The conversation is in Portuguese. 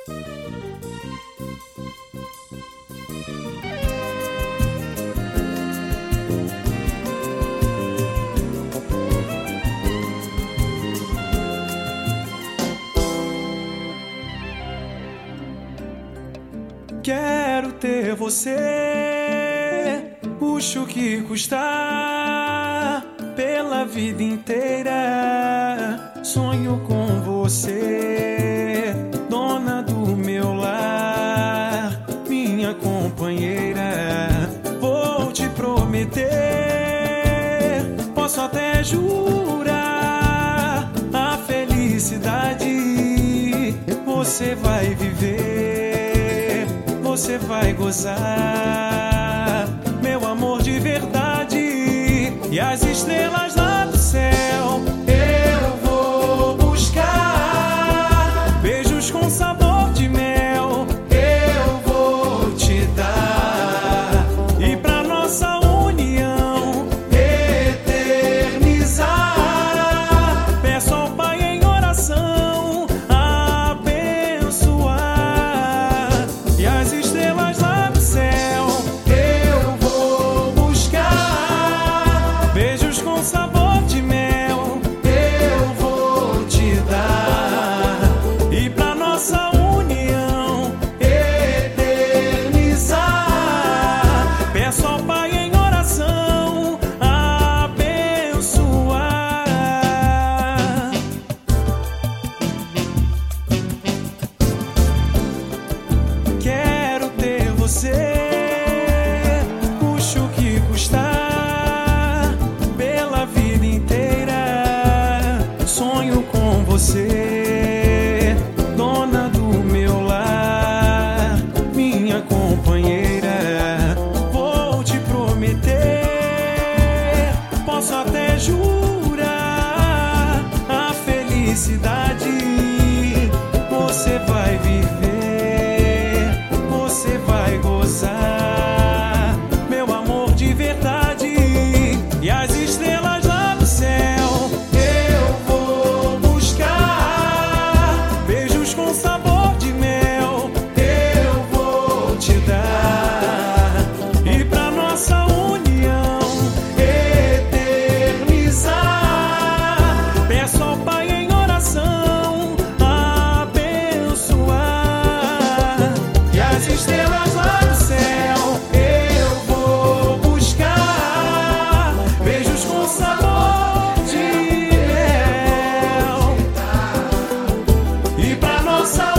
Quero ter você, custe o que custar, pela vida inteira. Sonho com você, dona do meu lar, minha companheira. Vou te prometer, posso até jurar, a felicidade você vai viver, você vai gozar, meu amor de verdade. E as estrelas lá do céu eu vou buscar, beijos com sabor de mel eu vou te dar, e pra nossa união eternizar, peço ao Pai em oração abençoar. E as estrelas lá do céu eu vou buscar, beijos com sabor de mel eu vou te dar, e pra nossa união eternizar, peço ao Pai em oração abençoar. Quero ter você, custe o que custar, pela vida inteira. Sonho com você, dona do meu lar, minha companheira. Vou te prometer, posso até jurar, a felicidade você vai viver, você vai gozar, meu amor de verdade. E as estrelas lá do céu eu vou buscar, beijos com sabor de mel eu vou te dar, e pra nossa união eternizar, peço ao Pai em oração abençoar. E as estrelas lá do céu eu vou buscar, beijos com sabor de mel, e pra nossa